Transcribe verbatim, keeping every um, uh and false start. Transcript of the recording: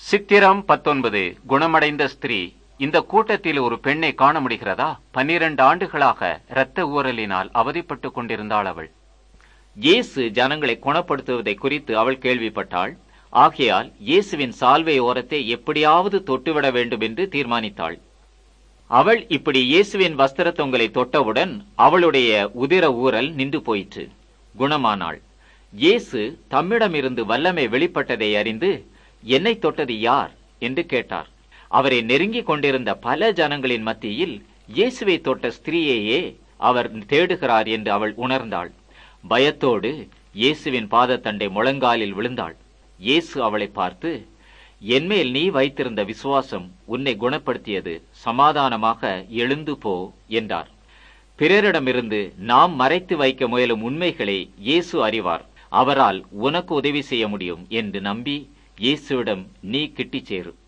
சித்திரம் பத்தொன்பது. குணமடைந்த ஸ்திரீ. இந்த கூட்டத்தில் ஒரு பெண்ணை காண முடிகிறதா? பன்னிரண்டு ஆண்டுகளாக இரத்த ஊறலினால் அவதிப்பட்டுக் கொண்டிருந்தாள் அவள். இயேசு ஜனங்களை குணப்படுத்துவதை குறித்து அவள் கேள்விப்பட்டாள். ஆகையால் இயேசுவின் சால்வை ஓரத்தை எப்படியாவது தொட்டுவிட வேண்டும் என்று தீர்மானித்தாள். அவள் இப்படி இயேசுவின் வஸ்திர தொங்கலை தொட்டவுடன் அவளுடைய உதிர ஊறல் நின்று போயிற்று, குணமானாள். இயேசு தம்மிடமிருந்து வல்லமை வெளிப்பட்டதை அறிந்து, என்னை தொட்டது யார் என்று கேட்டார். அவரை நெருங்கிக் கொண்டிருந்த பல ஜனங்களின் மத்தியில் இயேசுவை தொட்ட ஸ்திரீயையே அவர் தேடுகிறார் என்று அவள் உணர்ந்தாள். பயத்தோடு இயேசுவின் பாதத்தண்டை முழங்காலில் விழுந்தாள். இயேசு அவளை பார்த்து, என்மேல் நீ வைத்திருந்த விசுவாசம் உன்னை குணப்படுத்தியது, சமாதானமாக எழுந்து போ என்றார். பிறரிடமிருந்து நாம் மறைத்து வைக்க முயலும் உண்மைகளை இயேசு அறிவார். அவரால் உனக்கு உதவி செய்ய முடியும் என்று நம்பி இயேசுவிடம் நீ கிட்டிச் சேரு.